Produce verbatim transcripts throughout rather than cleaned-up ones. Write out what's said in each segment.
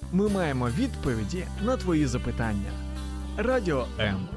Ми маємо відповіді на твої запитання. Радіо М.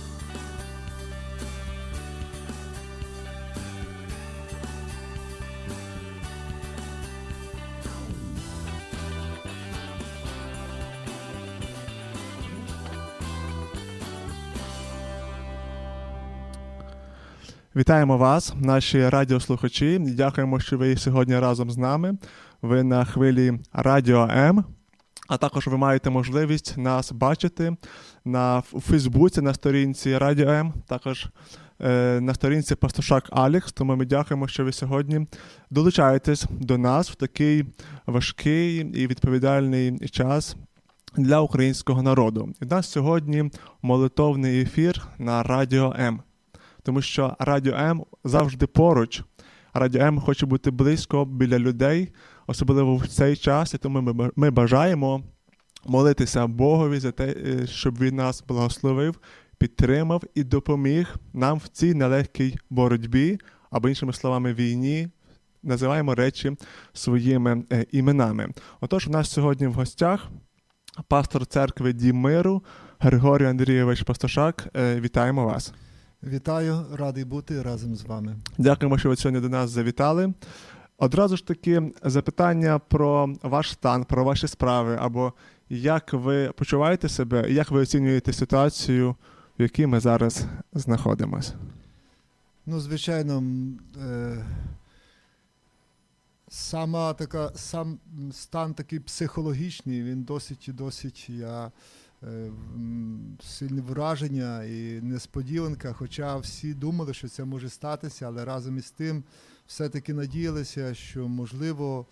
Вітаємо вас, наші радіослухачі. Дякуємо, що ви сьогодні разом з нами. Ви на хвилі Радіо М, а також ви маєте можливість нас бачити на у Фейсбуці, на сторінці Радіо М, також е, на сторінці Пастушак Алікс. Тому ми дякуємо, що ви сьогодні долучаєтесь до нас в такий важкий і відповідальний час для українського народу. І в нас сьогодні молитовний ефір на Радіо М. Тому що Радіо М завжди поруч. Радіо М хоче бути близько біля людей, особливо в цей час. І тому ми, ми бажаємо молитися Богові за те, щоб Він нас благословив, підтримав і допоміг нам в цій нелегкій боротьбі, або іншими словами війні. Називаємо речі своїми е, іменами. Отож, у нас сьогодні в гостях пастор церкви Дім Миру Григорій Андрійович Пастушак. Е, вітаємо вас. Вітаю, радий бути разом з вами. Дякуємо, що ви сьогодні до нас завітали. Одразу ж таки запитання про ваш стан, про ваші справи, або як ви почуваєте себе, як ви оцінюєте ситуацію, в якій ми зараз знаходимося? Ну, звичайно, е- сама така, сам стан такий психологічний, він досить і досить, я... сильне враження і несподіванка, хоча всі думали, що це може статися, але разом із тим все-таки надіялися, що, можливо,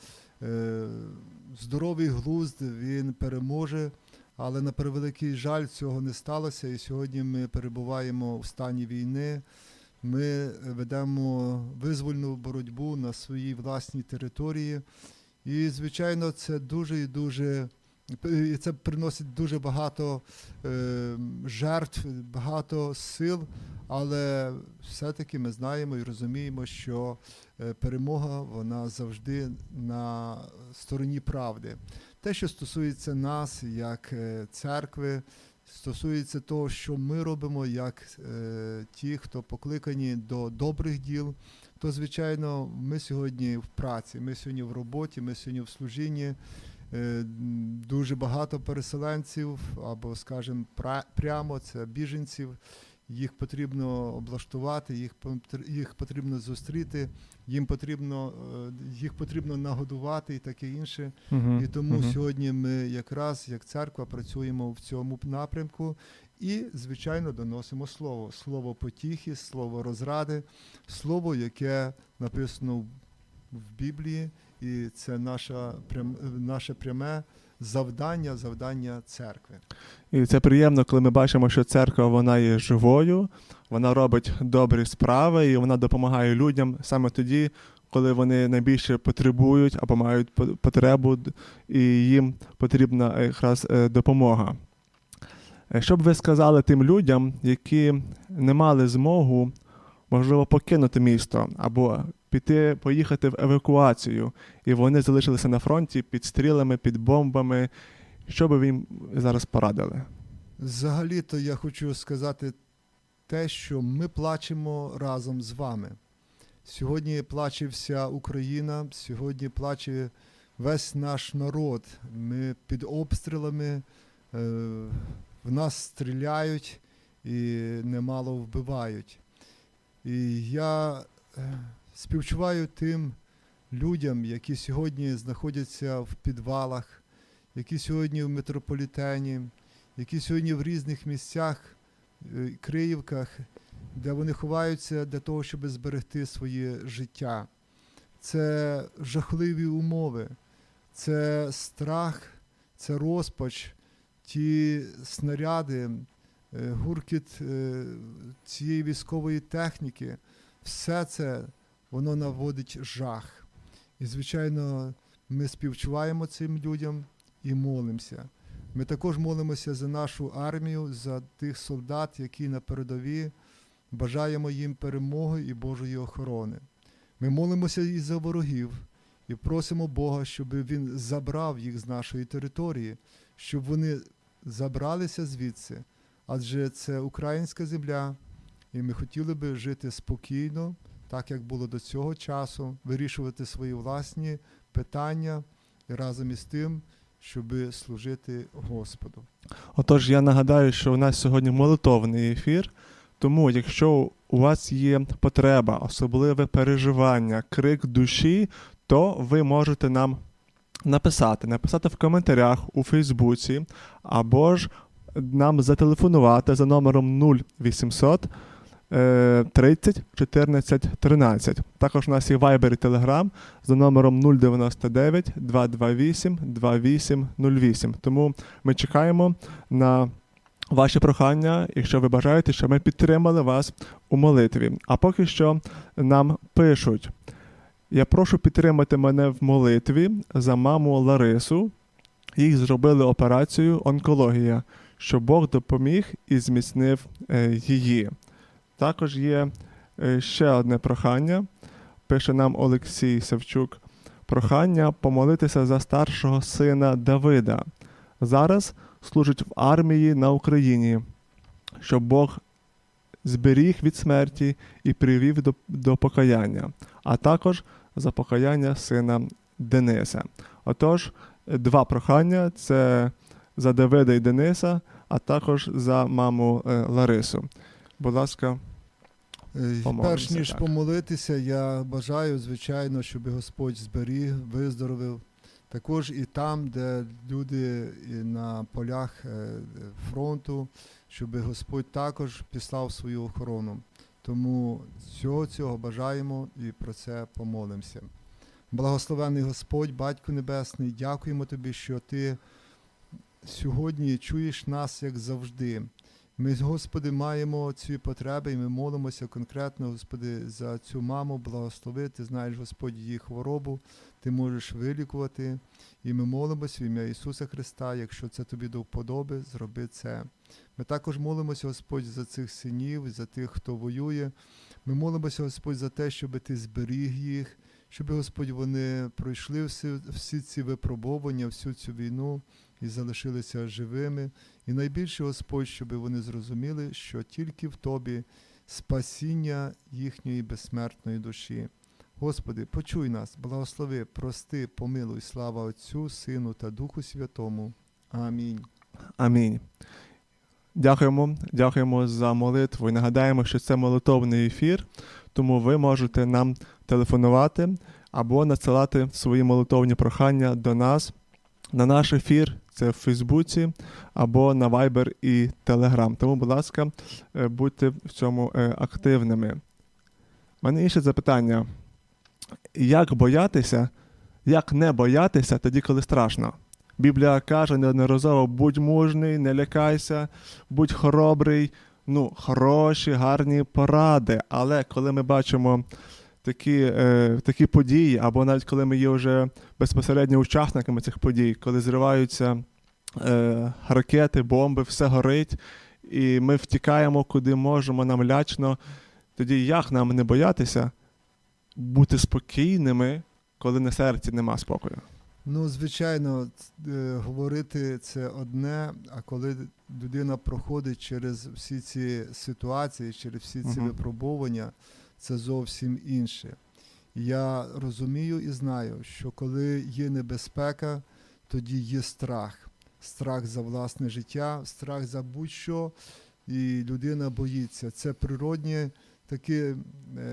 здоровий глузд, він переможе, але на превеликий жаль цього не сталося, і сьогодні ми перебуваємо в стані війни, ми ведемо визвольну боротьбу на своїй власній території, і, звичайно, це дуже і дуже І це приносить дуже багато е, жертв, багато сил, але все-таки ми знаємо і розуміємо, що е, перемога, вона завжди на стороні правди. Те, що стосується нас, як е, церкви, стосується того, що ми робимо, як е, ті, хто покликані до добрих діл, то, звичайно, ми сьогодні в праці, ми сьогодні в роботі, ми сьогодні в служінні. Дуже багато переселенців, або, скажімо, прямо це біженців, їх потрібно облаштувати, їх, їх потрібно зустріти, їм потрібно, їх потрібно нагодувати і таке інше. Uh-huh. І тому uh-huh. сьогодні ми якраз, як церква, працюємо в цьому напрямку і, звичайно, доносимо слово. Слово потіхи, слово розради, слово, яке написано в Біблії. І це наша, прям, наше пряме завдання, завдання церкви. І це приємно, коли ми бачимо, що церква, вона є живою, вона робить добрі справи і вона допомагає людям саме тоді, коли вони найбільше потребують або мають потребу, і їм потрібна якраз допомога. Що б ви сказали тим людям, які не мали змогу, можливо, покинути місто або піти, поїхати в евакуацію, і вони залишилися на фронті під стрілами, під бомбами. Що би ви їм зараз порадили? Взагалі-то я хочу сказати те, що ми плачемо разом з вами. Сьогодні плаче вся Україна, сьогодні плаче весь наш народ. Ми під обстрілами, в нас стріляють і немало вбивають. І я співчуваю тим людям, які сьогодні знаходяться в підвалах, які сьогодні в метрополітені, які сьогодні в різних місцях, Криївках, де вони ховаються для того, щоб зберегти своє життя. Це жахливі умови, це страх, це розпач, ті снаряди, гуркіт цієї військової техніки, все це, воно наводить жах. І, звичайно, ми співчуваємо цим людям і молимося. Ми також молимося за нашу армію, за тих солдат, які на передовій, бажаємо їм перемоги і Божої охорони. Ми молимося і за ворогів, І просимо Бога, щоб Він забрав їх з нашої території, щоб вони забралися звідси, адже це українська земля, і ми хотіли би жити спокійно, так як було до цього часу, вирішувати свої власні питання і разом із тим, щоб служити Господу. Отож, я нагадаю, що у нас сьогодні молитовний ефір, тому якщо у вас є потреба, особливе переживання, крик душі, то ви можете нам написати, написати в коментарях у Фейсбуці, або ж нам зателефонувати за номером нуль вісімсот тридцять чотирнадцять тринадцять. Також у нас є Viber і Telegram за номером нуль дев'яносто дев'ять двісті двадцять вісім двадцять вісім нуль вісім. Тому ми чекаємо на ваші прохання, якщо ви бажаєте, щоб ми підтримали вас у молитві. А поки що нам пишуть: я прошу підтримати мене в молитві за маму Ларису. Їй зробили операцію онкологія, щоб Бог допоміг і зміцнив е, її. Також є е, ще одне прохання. Пише нам Олексій Савчук. Прохання помолитися за старшого сина Давида. Зараз служить в армії на Україні, щоб Бог зберіг від смерті і привів до, до покаяння, а також за покаяння сина Дениса. Отож, два прохання – це за Давида і Дениса, а також за маму е, Ларису. Будь ласка, помолимося. Перш ніж так. помолитися, я бажаю, звичайно, щоб Господь зберіг, виздоровив. Також і там, де люди і на полях фронту, щоб Господь також післав свою охорону. Тому всього цього бажаємо і про це помолимося. Благословенний Господь, Батько Небесний, дякуємо Тобі, що Ти сьогодні чуєш нас, як завжди. Ми, Господи, маємо ці потреби, і ми молимося конкретно, Господи, за цю маму, благослови. Ти знаєш, Господь, її хворобу, Ти можеш вилікувати. І ми молимося в ім'я Ісуса Христа, якщо це Тобі до вподоби, зроби це. Ми також молимося, Господь, за цих синів, за тих, хто воює. Ми молимося, Господь, за те, щоб Ти зберіг їх, щоб, Господь, вони пройшли всі, всі ці випробування, всю цю війну і залишилися живими. І найбільше, Господь, щоб вони зрозуміли, що тільки в Тобі спасіння їхньої безсмертної душі. Господи, почуй нас, благослови, прости, помилуй, слава Отцю, Сину та Духу Святому. Амінь. Амінь. Дякуємо, дякуємо за молитву і нагадаємо, що це молитовний ефір, тому ви можете нам телефонувати або надсилати свої молитовні прохання до нас на наш ефір, це в Фейсбуці, або на Viber і Telegram. Тому, будь ласка, будьте в цьому активними. У мене інше запитання. Як боятися, як не боятися тоді, коли страшно? Біблія каже неодноразово: будь мужний, не лякайся, будь хоробрий. Ну, хороші, гарні поради. Але коли ми бачимо такі, е, такі події, або навіть коли ми є вже безпосередньо учасниками цих подій, коли зриваються е, ракети, бомби, все горить, і ми втікаємо куди можемо, нам лячно, тоді як нам не боятися бути спокійними, коли на серці нема спокою? Ну, звичайно, говорити це одне, а коли людина проходить через всі ці ситуації, через всі ці uh-huh. випробування, це зовсім інше. Я розумію і знаю, що коли є небезпека, тоді є страх. Страх за власне життя, страх за будь-що, і людина боїться. Це природнє такий е,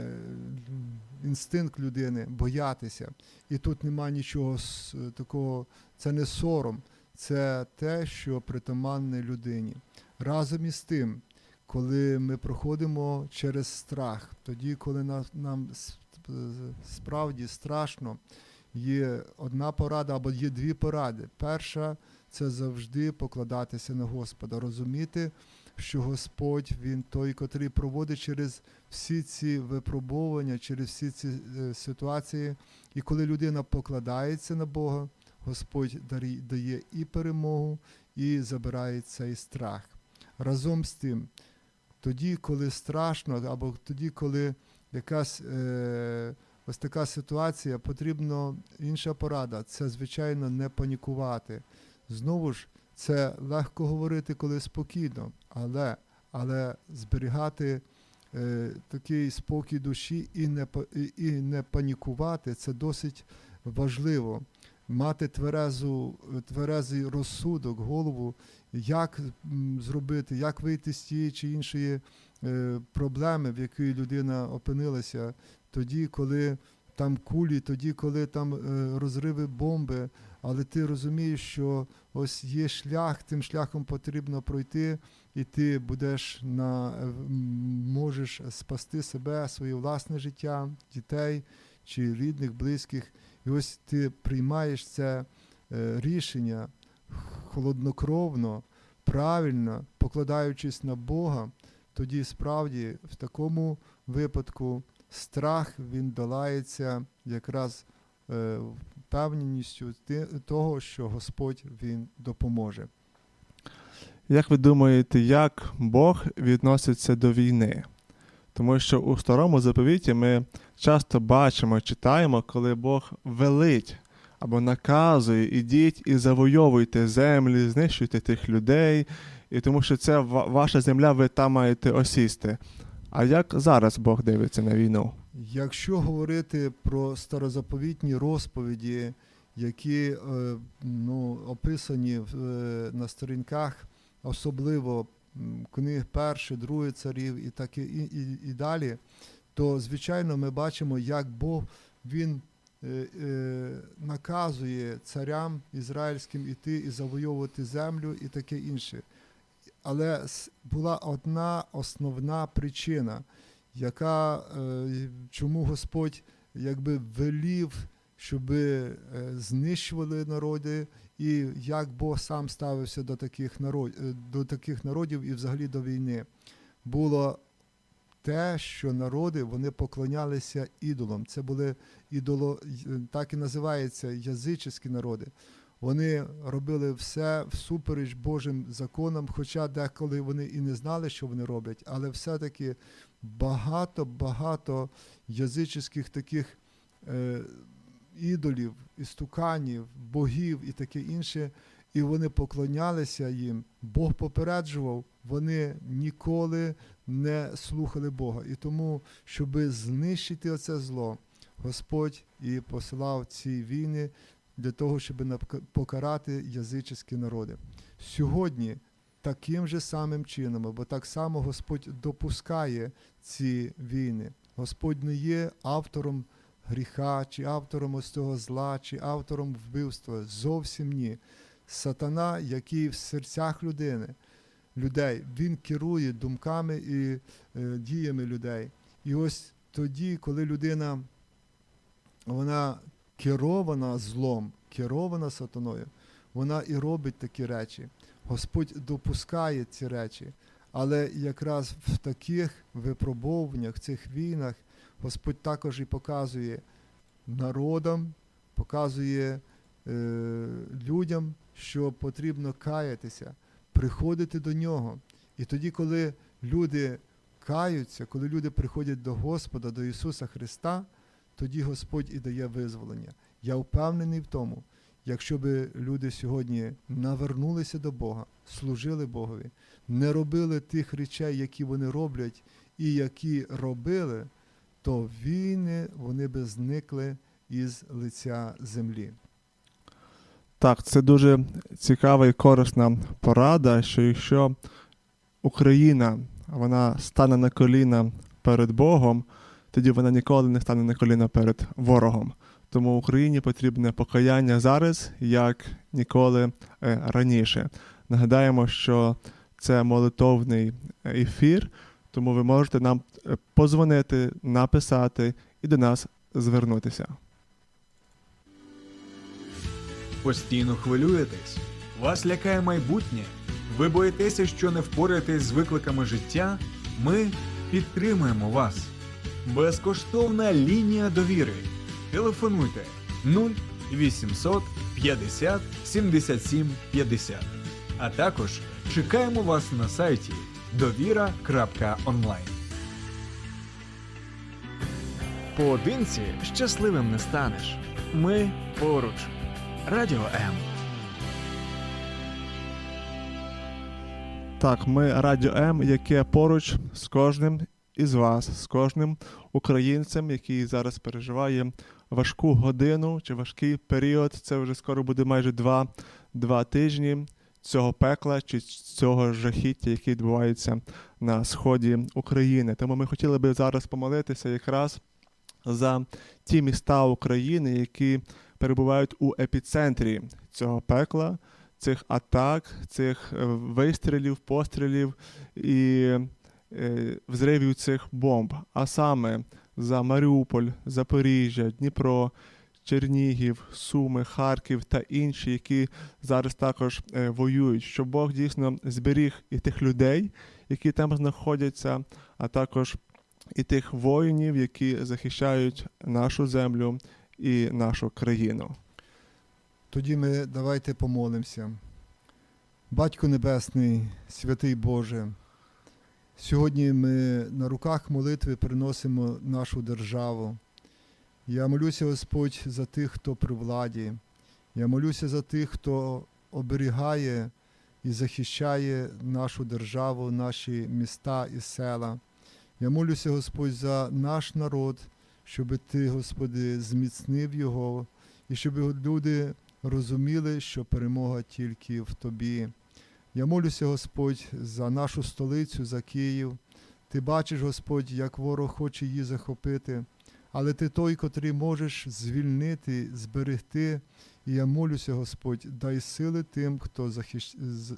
інстинкт людини – боятися. І тут нема нічого з, такого, це не сором, це те, що притаманне людині. Разом із тим, коли ми проходимо через страх, тоді, коли нам, нам справді страшно, є одна порада або є дві поради. Перша – це завжди покладатися на Господа, розуміти, що Господь, Він той, котрий проводить через всі ці випробування, через всі ці е, ситуації. І коли людина покладається на Бога, Господь дарі, дає і перемогу, і забирає цей страх. Разом з тим, тоді, коли страшно, або тоді, коли якась е, ось така ситуація, потрібно інша порада. Це, звичайно, не панікувати. Знову ж, це легко говорити, коли спокійно, але, але зберігати е, такий спокій душі і не, і, і не панікувати – це досить важливо. Мати тверезу, тверезий розсудок, голову, як зробити, як вийти з тієї чи іншої е, проблеми, в якій людина опинилася, тоді, коли там кулі, тоді, коли там е, розриви бомби, але ти розумієш, що ось є шлях, тим шляхом потрібно пройти, і ти будеш на, можеш спасти себе, своє власне життя, дітей чи рідних, близьких. І ось ти приймаєш це е, рішення холоднокровно, правильно, покладаючись на Бога, тоді справді в такому випадку страх, він долається якраз е, впевненістю того, що Господь, він допоможе. Як ви думаєте, як Бог відноситься до війни? Тому що у Старому Заповіті ми часто бачимо, читаємо, коли Бог велить або наказує: ідіть і завойовуйте землі, знищуйте тих людей, і тому що це ваша земля, ви там маєте осісти. А як зараз Бог дивиться на війну? Якщо говорити про старозаповітні розповіді, які е, ну, описані в, е, на сторінках, особливо книг перший, другий царів і, так, і, і, і далі, то, звичайно, ми бачимо, як Бог, він е, е, наказує царям ізраїльським іти і завойовувати землю і таке інше. Але була одна основна причина, яка, е, чому Господь якби велів, щоб е, знищували народи, і як Бог сам ставився до таких, народ, до таких народів і взагалі до війни. Було те, що народи, вони поклонялися ідолам. Це були ідоло, так і називається, язичні народи. Вони робили все всупереч Божим законам, хоча деколи вони і не знали, що вони роблять, але все-таки багато-багато язичних таких е, ідолів, істуканів, богів і таке інше, і вони поклонялися їм. Бог попереджував, вони ніколи не слухали Бога. І тому, щоб знищити оце зло, Господь і посилав ці війни для того, щоб покарати язичні народи. Сьогодні таким же самим чином, бо так само Господь допускає ці війни. Господь не є автором гріха, чи автором ось цього зла, чи автором вбивства. Зовсім ні. Сатана, який в серцях людини, людей, він керує думками і е, діями людей. І ось тоді, коли людина, вона керована злом, керована сатаною, вона і робить такі речі. Господь допускає ці речі. Але якраз в таких випробовуваннях, в цих війнах, Господь також і показує народам, показує е, людям, що потрібно каятися, приходити до Нього. І тоді, коли люди каються, коли люди приходять до Господа, до Ісуса Христа, тоді Господь і дає визволення. Я впевнений в тому, якщо б люди сьогодні навернулися до Бога, служили Богові, не робили тих речей, які вони роблять і які робили, то війни, вони би зникли із лиця землі. Так, це дуже цікава і корисна порада, що якщо Україна, вона стане на коліна перед Богом, тоді вона ніколи не стане на коліна перед ворогом. Тому Україні потрібне покаяння зараз, як ніколи раніше. Нагадаємо, що це молитовний ефір, тому ви можете нам подзвонити, написати і до нас звернутися. Постійно хвилюєтесь? Вас лякає майбутнє? Ви боїтеся, що не впораєтесь з викликами життя? Ми підтримуємо вас. Безкоштовна лінія довіри. Телефонуйте нуль вісімсот п'ятдесят сімдесят сім п'ятдесят. А також чекаємо вас на сайті довіра крапка онлайн. Поодинці щасливим не станеш. Ми поруч. Радіо М. Так, ми Радіо М, яке поруч з кожним із вас, з кожним українцем, який зараз переживає важку годину чи важкий період. Це вже скоро буде майже два, два тижні цього пекла чи цього жахіття, яке відбувається на сході України. Тому ми хотіли би зараз помолитися якраз за ті міста України, які перебувають у епіцентрі цього пекла, цих атак, цих вистрілів, пострілів і е, взривів цих бомб. А саме за Маріуполь, Запоріжжя, Дніпро, Чернігів, Суми, Харків та інші, які зараз також е, воюють. Щоб Бог дійсно зберіг і тих людей, які там знаходяться, а також і тих воїнів, які захищають нашу землю і нашу країну. Тоді ми давайте помолимося. Батько Небесний, святий Боже, сьогодні ми на руках молитви приносимо нашу державу. Я молюся, Господь, за тих, хто при владі. Я молюся за тих, хто оберігає і захищає нашу державу, наші міста і села. Я молюся, Господь, за наш народ, щоб Ти, Господи, зміцнив його, і щоб люди розуміли, що перемога тільки в Тобі. Я молюся, Господь, за нашу столицю, за Київ. Ти бачиш, Господь, як ворог хоче її захопити, але Ти той, котрий можеш звільнити, зберегти. І я молюся, Господь, дай сили тим, хто захищ...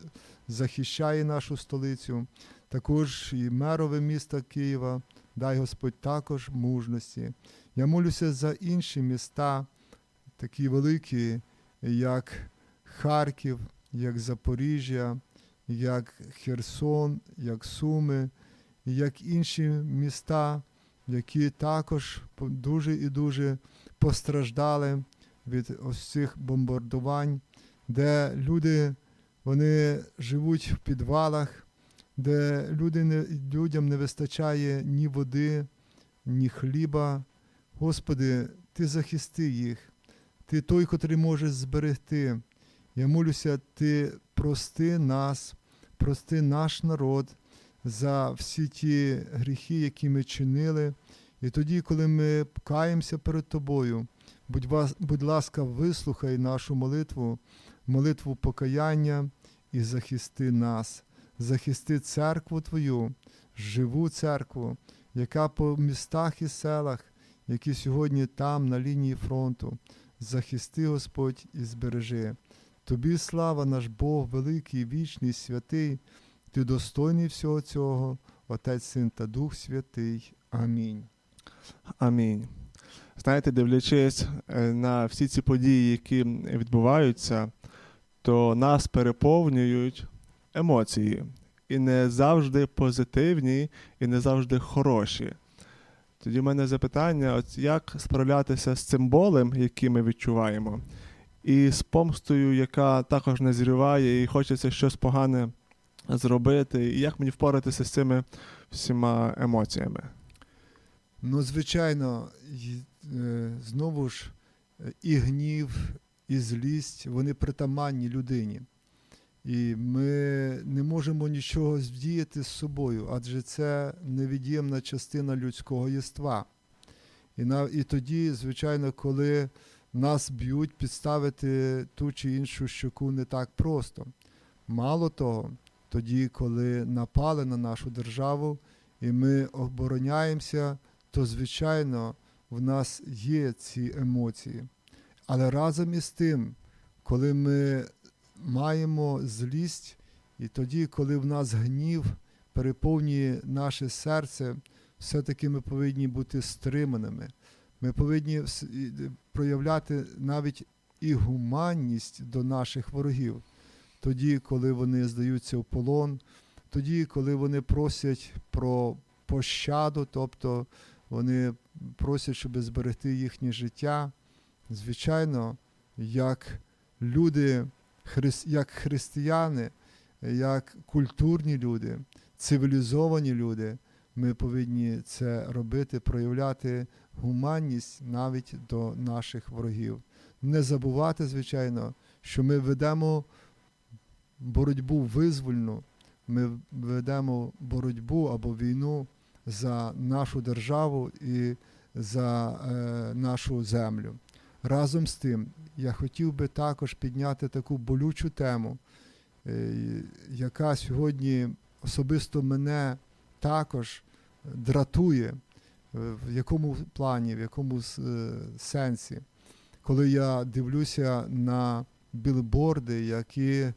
захищає нашу столицю, також і мерове міста Києва, дай, Господь, також мужності. Я молюся за інші міста, такі великі, як Харків, як Запоріжжя, як Херсон, як Суми, як інші міста, які також дуже і дуже постраждали від ось цих бомбардувань, де люди, вони живуть в підвалах, де люди не, людям не вистачає ні води, ні хліба. Господи, Ти захисти їх. Ти той, котрий можеш зберегти. Я молюся, Ти прости нас, прости наш народ за всі ті гріхи, які ми чинили. І тоді, коли ми каємося перед Тобою, будь, вас, будь ласка, вислухай нашу молитву, молитву покаяння і захисти нас. Захисти церкву Твою, живу церкву, яка по містах і селах, які сьогодні там, на лінії фронту. Захисти, Господь, і збережи. Тобі слава, наш Бог, великий, вічний, святий. Ти достойний всього цього, Отець, Син та Дух Святий. Амінь. Амінь. Знаєте, дивлячись на всі ці події, які відбуваються, то нас переповнюють емоції. І не завжди позитивні, і не завжди хороші. Тоді в мене запитання, от як справлятися з цим болем, який ми відчуваємо, і з помстою, яка також назріває, і хочеться щось погане зробити, і як мені впоратися з цими всіма емоціями? Ну, звичайно, знову ж, і гнів, і злість, вони притаманні людині. І ми не можемо нічого вдіяти з собою, адже це невід'ємна частина людського єства. І, на, і тоді, звичайно, коли нас б'ють, підставити ту чи іншу щоку не так просто. Мало того, тоді, коли напали на нашу державу і ми обороняємося, то, звичайно, в нас є ці емоції. Але разом із тим, коли ми маємо злість, і тоді, коли в нас гнів переповнює наше серце, все-таки ми повинні бути стриманими. Ми повинні проявляти навіть і гуманність до наших ворогів. Тоді, коли вони здаються в полон, тоді, коли вони просять про пощаду, тобто вони просять, щоб зберегти їхнє життя, звичайно, як люди, як християни, як культурні люди, цивілізовані люди, ми повинні це робити, проявляти гуманність навіть до наших ворогів. Не забувати, звичайно, що ми ведемо боротьбу визвольну, ми ведемо боротьбу або війну за нашу державу і за е, нашу землю. Разом з тим, я хотів би також підняти таку болючу тему, е, яка сьогодні особисто мене також дратує, в якому плані, в якому е, сенсі. Коли я дивлюся на білборди, які е,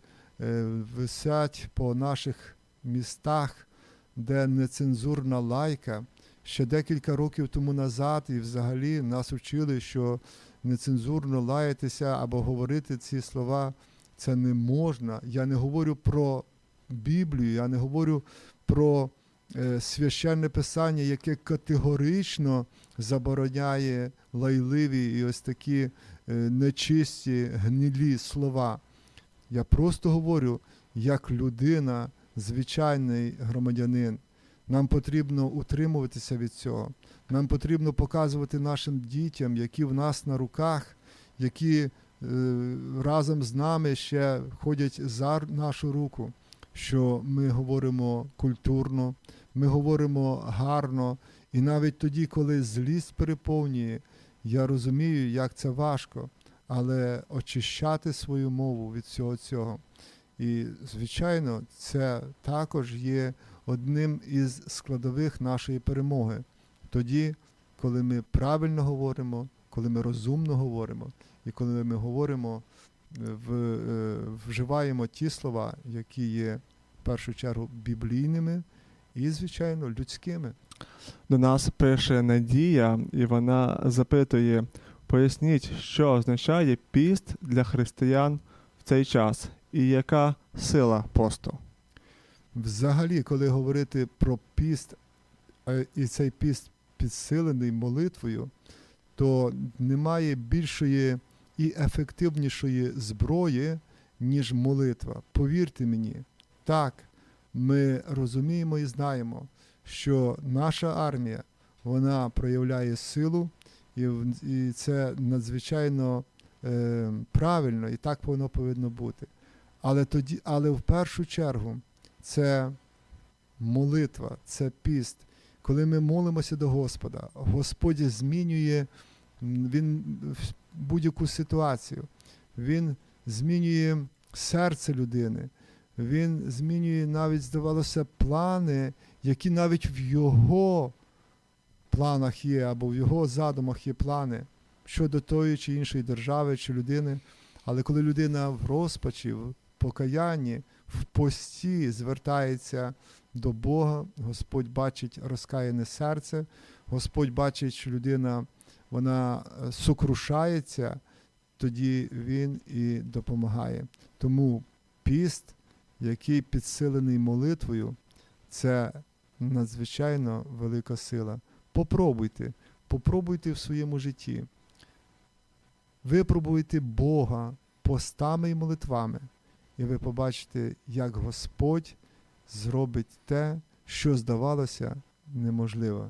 висять по наших містах, де нецензурна лайка. Ще декілька років тому назад і взагалі нас вчили, що нецензурно лаятися або говорити ці слова це не можна. Я не говорю про Біблію, я не говорю про е, священне писання, яке категорично забороняє лайливі і ось такі е, нечисті, гнилі слова. Я просто говорю, як людина, звичайний громадянин. Нам потрібно утримуватися від цього. Нам потрібно показувати нашим дітям, які в нас на руках, які е, разом з нами ще ходять за нашу руку, що ми говоримо культурно, ми говоримо гарно. І навіть тоді, коли злість переповнює, я розумію, як це важко, але очищати свою мову від всього цього. І, звичайно, це також є одним із складових нашої перемоги. Тоді, коли ми правильно говоримо, коли ми розумно говоримо, і коли ми говоримо, в, вживаємо ті слова, які є, в першу чергу, біблійними і, звичайно, людськими. До нас пише Надія, і вона запитує, поясніть, що означає піст для християн в цей час, і яка сила посту? Взагалі, коли говорити про піст, і цей піст підсилений молитвою, то немає більшої і ефективнішої зброї, ніж молитва. Повірте мені, так, ми розуміємо і знаємо, що наша армія, вона проявляє силу, і, і це надзвичайно е, правильно, і так воно повинно бути. Але, тоді, але в першу чергу це молитва, це піст. Коли ми молимося до Господа, Господь змінює він будь-яку ситуацію. Він змінює серце людини. Він змінює навіть, здавалося, плани, які навіть в його планах є, або в його задумах є плани щодо тої чи іншої держави чи людини. Але коли людина в розпачі, в покаянні, в пості звертається до Бога, Господь бачить розкаяне серце, Господь бачить, що людина, вона сокрушається, тоді Він і допомагає. Тому піст, який підсилений молитвою, це надзвичайно велика сила. Попробуйте, попробуйте в своєму житті. Випробуйте Бога постами і молитвами, і ви побачите, як Господь зробить те, що здавалося неможливо.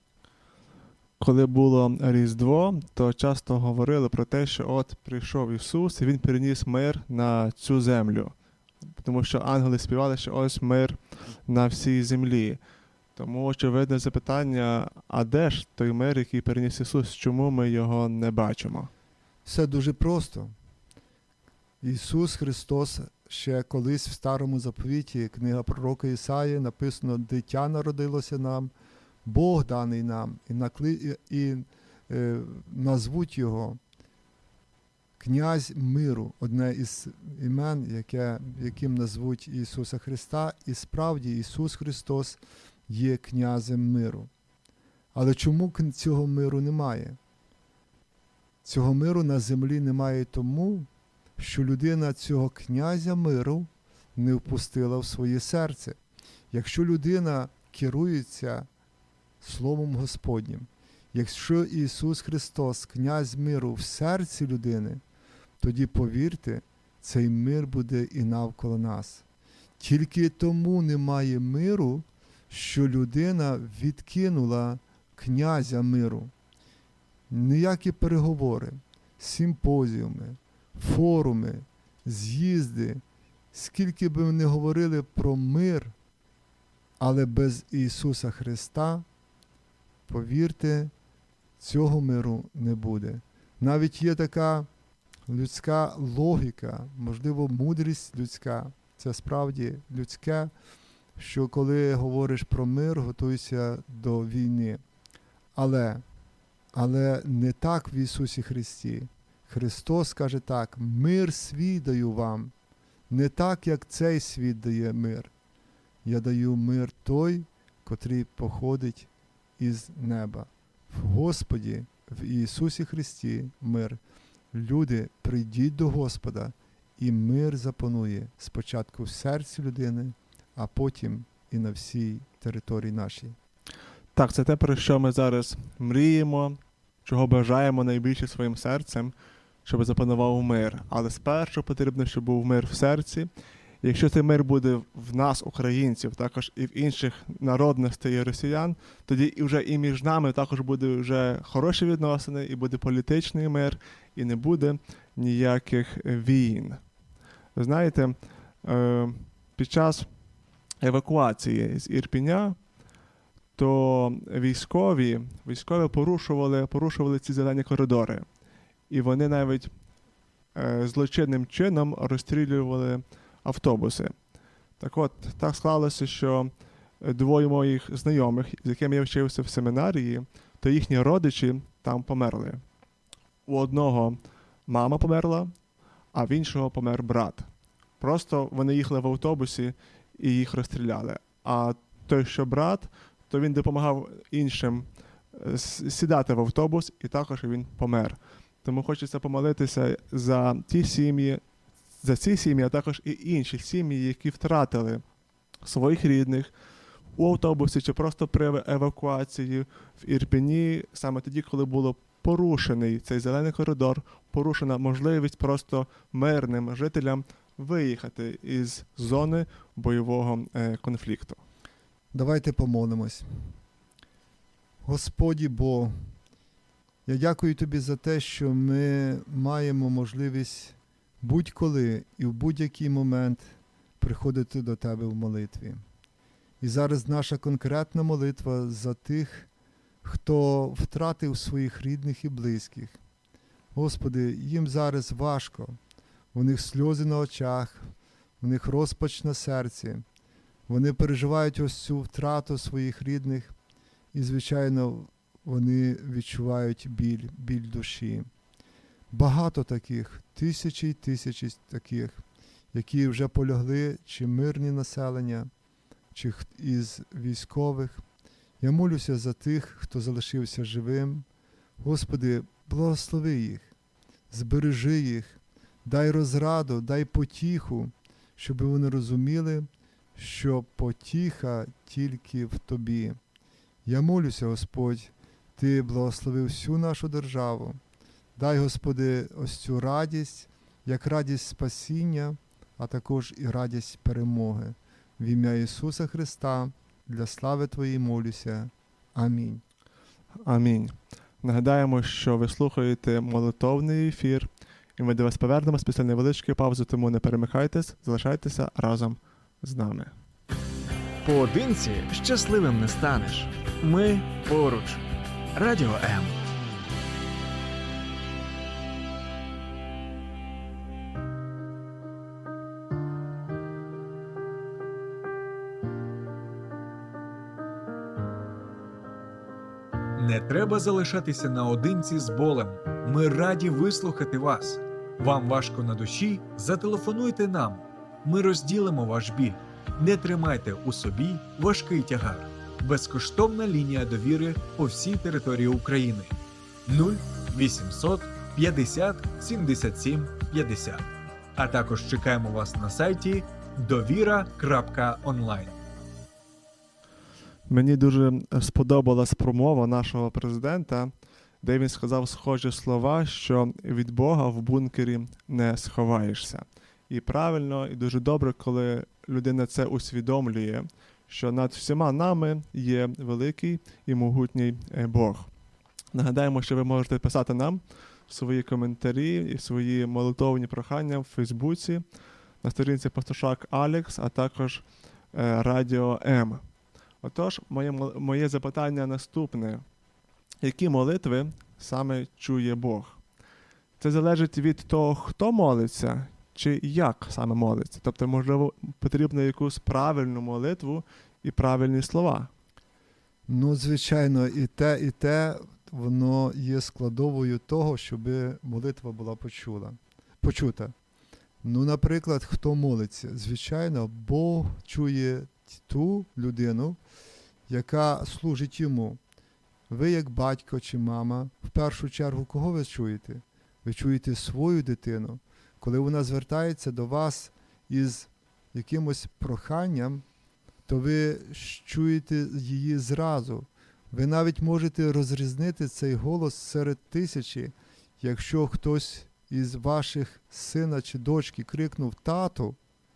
Коли було Різдво, то часто говорили про те, що от прийшов Ісус, і Він переніс мир на цю землю. Тому що ангели співали, що ось мир на всій землі. Тому очевидне запитання, а де ж той мир, який переніс Ісус, чому ми його не бачимо? Все дуже просто. Ісус Христос ще колись в Старому Заповіті, книга пророка Ісаї, написано, дитя народилося нам, Бог даний нам, і, накли... і, і е, назвуть його князь миру, одне із імен, яке, яким назвуть Ісуса Христа, і справді Ісус Христос є князем миру. Але чому цього миру немає? Цього миру на землі немає тому, що людина цього князя миру не впустила в своє серце. Якщо людина керується Словом Господнім, якщо Ісус Христос, князь миру в серці людини, тоді, повірте, цей мир буде і навколо нас. Тільки тому немає миру, що людина відкинула князя миру. Ніякі переговори, симпозіуми, форуми, з'їзди, скільки би вони говорили про мир, але без Ісуса Христа, повірте, цього миру не буде. Навіть є така людська логіка, можливо, мудрість людська, це справді людське, що коли говориш про мир, готуйся до війни. Але, але не так в Ісусі Христі. Христос каже так: мир свій даю вам, не так, як цей світ дає мир. Я даю мир той, котрий походить із неба. В Господі, в Ісусі Христі мир. Люди, прийдіть до Господа, і мир запанує спочатку в серці людини, а потім і на всій території нашій. Так, це те, про що ми зараз мріємо, чого бажаємо найбільше своїм серцем, щоб запанував мир. Але спершу потрібно, щоб був мир в серці. І якщо цей мир буде в нас, українців, також і в інших народностей і росіян, тоді і вже і між нами також буде вже хороші відносини, і буде політичний мир, і не буде ніяких війн. Ви знаєте, під час евакуації з Ірпіня, то військові, військові порушували, порушували ці зелені коридори. І вони навіть е, злочинним чином розстрілювали автобуси. Так от, так склалося, що двоє моїх знайомих, з якими я вчився в семінарії, то їхні родичі там померли. У одного мама померла, а в іншого помер брат. Просто вони їхали в автобусі і їх розстріляли. А той, що брат, то він допомагав іншим сідати в автобус, і також він помер. Тому хочеться помолитися за ті сім'ї, за ці сім'ї, а також і інші сім'ї, які втратили своїх рідних у автобусі чи просто при евакуації в Ірпені, саме тоді, коли було порушений цей зелений коридор, порушена можливість просто мирним жителям виїхати із зони бойового е, конфлікту. Давайте помолимось. Господі Бог, я дякую Тобі за те, що ми маємо можливість будь-коли і в будь-який момент приходити до Тебе в молитві. І зараз наша конкретна молитва за тих, хто втратив своїх рідних і близьких. Господи, їм зараз важко, у них сльози на очах, у них розпач на серці, вони переживають ось цю втрату своїх рідних і, звичайно, вони відчувають біль, біль душі. Багато таких, тисячі й тисячі таких, які вже полягли, чи мирні населення, чи із військових. Я молюся за тих, хто залишився живим. Господи, благослови їх, збережи їх, дай розраду, дай потіху, щоб вони розуміли, що потіха тільки в Тобі. Я молюся, Господь, Ти благослови всю нашу державу. Дай, Господи, ось цю радість, як радість спасіння, а також і радість перемоги. В ім'я Ісуса Христа, для слави Твоєї молюся. Амінь. Амінь. Нагадаємо, що ви слухаєте молитовний ефір, і ми до вас повернемось після невеличкої паузи, тому не перемикайтесь, залишайтеся разом з нами. Поодинці щасливим не станеш. Ми поруч. Радіо М. Не треба залишатися наодинці з болем. Ми раді вислухати вас. Вам важко на душі? Зателефонуйте нам. Ми розділимо ваш біль. Не тримайте у собі важкий тягар. Безкоштовна лінія довіри по всій території України. нуль вісімсот п'ятдесят сімдесят сім п'ятдесят. А також чекаємо вас на сайті довіра крапка онлайн. Мені дуже сподобалась промова нашого президента, де він сказав схожі слова, що від Бога в бункері не сховаєшся. І правильно, і дуже добре, коли людина це усвідомлює, що над всіма нами є великий і могутній Бог. Нагадаємо, що ви можете писати нам свої коментарі і свої молитовні прохання в Фейсбуці, на сторінці Пастушак Алекс, а також е, Радіо М. Отож, моє, моє запитання наступне. Які молитви саме чує Бог? Це залежить від того, хто молиться, чи як саме молиться. Тобто, можливо, потрібно якусь правильну молитву і правильні слова. Ну, звичайно, і те, і те, воно є складовою того, щоб молитва була почула, почута. Ну, наприклад, хто молиться? Звичайно, Бог чує ту людину, яка служить йому. Ви, як батько чи мама, в першу чергу кого ви чуєте? Ви чуєте свою дитину. Коли вона звертається до вас із якимось проханням, то ви чуєте її зразу. Ви навіть можете розрізнити цей голос серед тисячі. Якщо хтось із ваших сина чи дочки крикнув «тату»,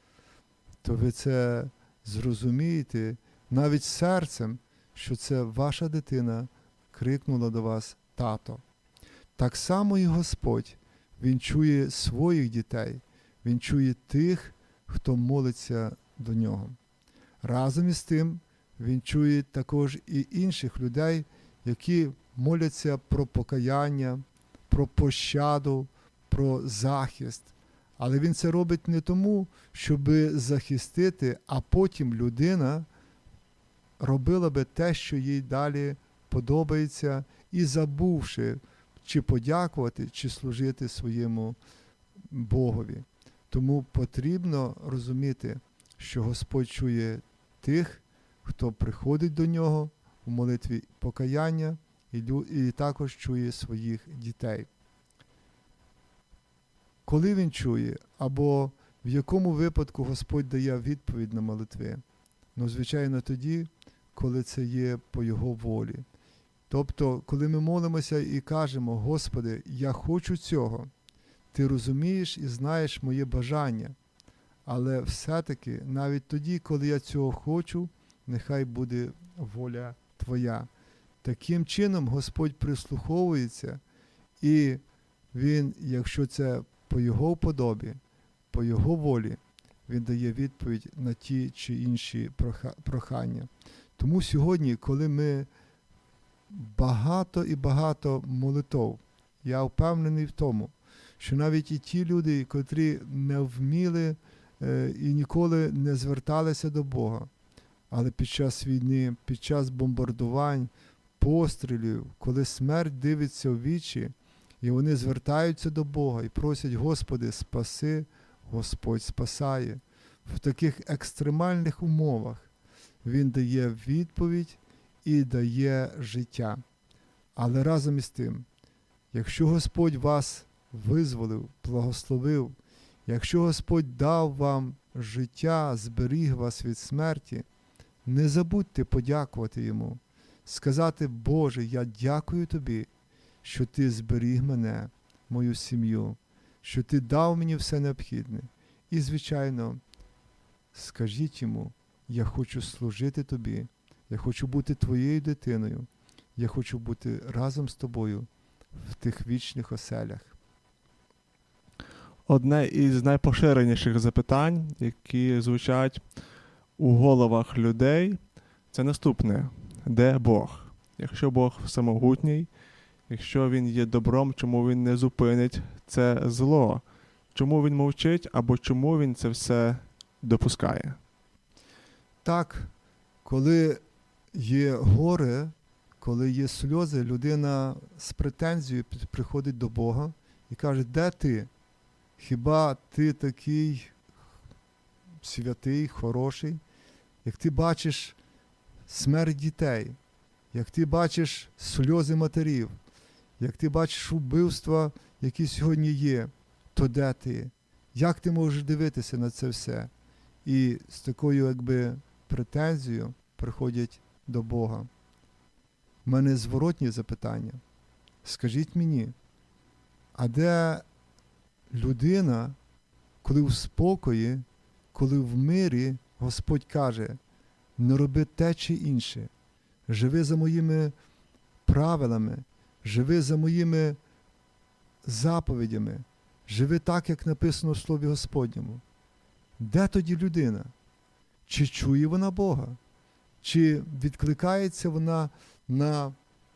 то ви це зрозумієте навіть серцем, що це ваша дитина крикнула до вас «тато». Так само і Господь, Він чує своїх дітей, Він чує тих, хто молиться до Нього. Разом із тим, Він чує також і інших людей, які моляться про покаяння, про пощаду, про захист. Але Він це робить не тому, щоб захистити, а потім людина робила би те, що їй далі подобається, і забувши, чи подякувати, чи служити своєму Богові. Тому потрібно розуміти, що Господь чує тих, хто приходить до Нього у молитві покаяння, і, і також чує своїх дітей. Коли Він чує, або в якому випадку Господь дає відповідь на молитви? Ну, звичайно, тоді, коли це є по Його волі. Тобто, коли ми молимося і кажемо, Господи, я хочу цього, Ти розумієш і знаєш моє бажання, але все-таки навіть тоді, коли я цього хочу, нехай буде воля Твоя. Таким чином Господь прислуховується, і Він, якщо це по Його вподобі, по Його волі, Він дає відповідь на ті чи інші прохання. Тому сьогодні, коли ми багато і багато молитов, я впевнений в тому, що навіть і ті люди, котрі не вміли е, і ніколи не зверталися до Бога, але під час війни, під час бомбардувань, пострілів, коли смерть дивиться в вічі, і вони звертаються до Бога і просять, Господи, спаси, Господь спасає. В таких екстремальних умовах Він дає відповідь і дає життя. Але разом із тим, якщо Господь вас визволив, благословив, якщо Господь дав вам життя, зберіг вас від смерті, не забудьте подякувати Йому, сказати, Боже, я дякую Тобі, що Ти зберіг мене, мою сім'ю, що Ти дав мені все необхідне. І, звичайно, скажіть Йому, я хочу служити Тобі, я хочу бути Твоєю дитиною, я хочу бути разом з Тобою в тих вічних оселях. Одне із найпоширеніших запитань, які звучать у головах людей, це наступне. Де Бог? Якщо Бог всемогутній, якщо Він є добром, чому Він не зупинить це зло? Чому Він мовчить, або чому Він це все допускає? Так, коли є горе, коли є сльози, людина з претензією приходить до Бога і каже, де ти? Хіба ти такий святий, хороший? Як ти бачиш смерть дітей, як ти бачиш сльози матерів, як ти бачиш вбивства, які сьогодні є, то де ти? Як ти можеш дивитися на це все? І з такою, якби, претензією приходять до Бога. У мене зворотні запитання. Скажіть мені, а де людина, коли в спокої, коли в мирі Господь каже, не роби те чи інше. Живи за моїми правилами, живи за моїми заповідями, живи так, як написано в Слові Господньому. Де тоді людина? Чи чує вона Бога? Чи відкликається вона на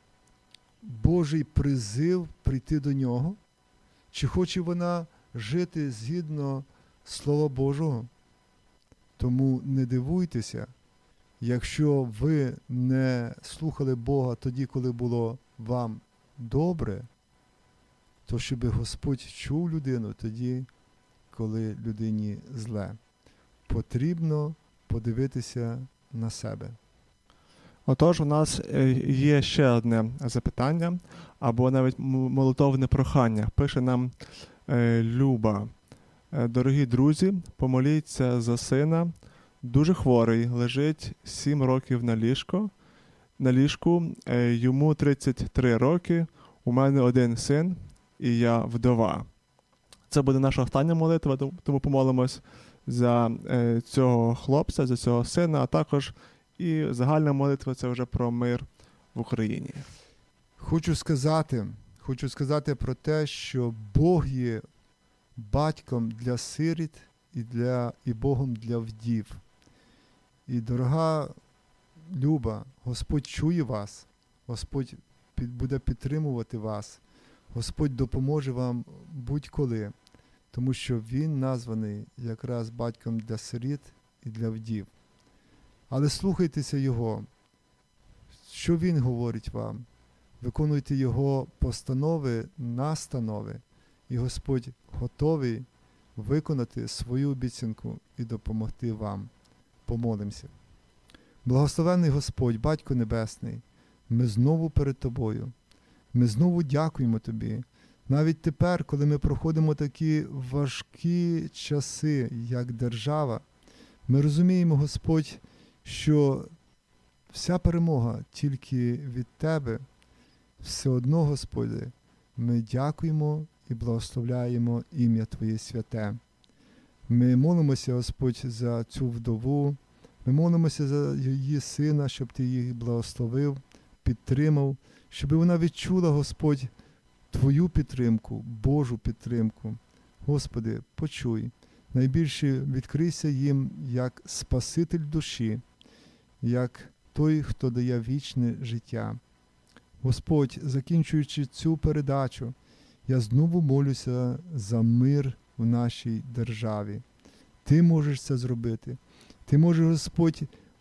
Божий призив прийти до Нього? Чи хоче вона жити згідно Слова Божого? Тому не дивуйтеся, якщо ви не слухали Бога тоді, коли було вам добре, то щоб Господь чув людину тоді, коли людині зле. Потрібно подивитися на себе. Отож, у нас є ще одне запитання, або навіть молитовне прохання. Пише нам Люба. Дорогі друзі, помоліться за сина. Дуже хворий, лежить сім років на ліжку. На ліжку, йому тридцять три роки, у мене один син, і я вдова. Це буде наша остання молитва, тому помолимось за цього хлопця, за цього сина, а також і загальна молитва – це вже про мир в Україні. Хочу сказати, хочу сказати про те, що Бог є батьком для сиріт і, для, і Богом для вдів. І, дорога Люба, Господь чує вас, Господь під, буде підтримувати вас, Господь допоможе вам будь-коли, тому що Він названий якраз батьком для сиріт і для вдів. Але слухайтеся Його, що Він говорить вам, виконуйте Його постанови, настанови, і Господь готовий виконати свою обіцянку і допомогти вам. Помолимося. Благословенний Господь, Батько Небесний, ми знову перед Тобою. Ми знову дякуємо Тобі. Навіть тепер, коли ми проходимо такі важкі часи, як держава, ми розуміємо, Господь, що вся перемога тільки від Тебе. Все одно, Господи, ми дякуємо і благословляємо ім'я Твоє святе. Ми молимося, Господь, за цю вдову, ми молимося за її сина, щоб Ти їх благословив, підтримав, щоб вона відчула, Господь, Твою підтримку, Божу підтримку. Господи, почуй, найбільше відкрийся їм як Спаситель душі, як той, хто дає вічне життя. Господь, закінчуючи цю передачу, я знову молюся за мир в нашій державі. Ти можеш це зробити. Ти можеш, Господь,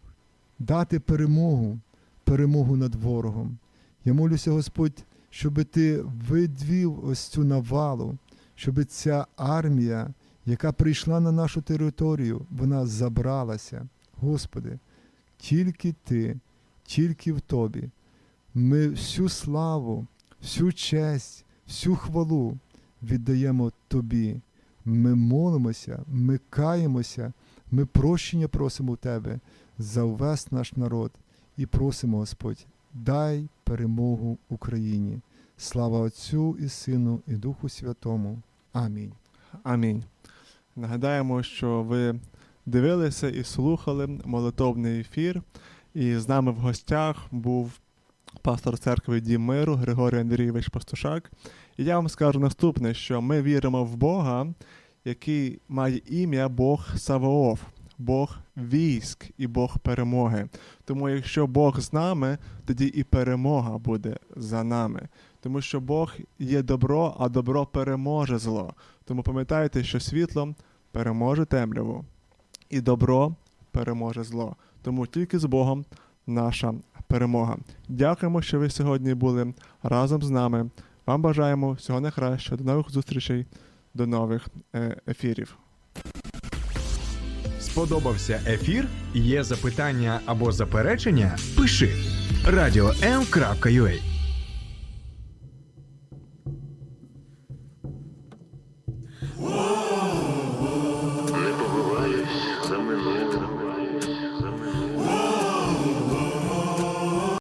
дати перемогу, перемогу над ворогом. Я молюся, Господь, щоб Ти видвів ось цю навалу, щоб ця армія, яка прийшла на нашу територію, вона забралася. Господи, тільки Ти, тільки в Тобі. Ми всю славу, всю честь, всю хвалу віддаємо Тобі. Ми молимося, ми каємося, ми прощення просимо у Тебе за увесь наш народ і просимо, Господь, дай перемогу Україні. Слава Отцю і Сину і Духу Святому. Амінь. Амінь. Нагадаємо, що ви дивилися і слухали молитовний ефір, і з нами в гостях був пастор церкви Дім Миру Григорій Андрійович Пастушак. І я вам скажу наступне, що ми віримо в Бога, який має ім'я Бог Саваоф, Бог військ і Бог перемоги. Тому якщо Бог з нами, тоді і перемога буде за нами. Тому що Бог є добро, а добро переможе зло. Тому пам'ятайте, що світло переможе темряву, і добро переможе зло. Тому тільки з Богом наша перемога. Дякуємо, що ви сьогодні були разом з нами. Вам бажаємо всього найкращого. До нових зустрічей, до нових е- ефірів. Сподобався ефір? Є запитання або заперечення? Пиши радіо ем крапка ю а.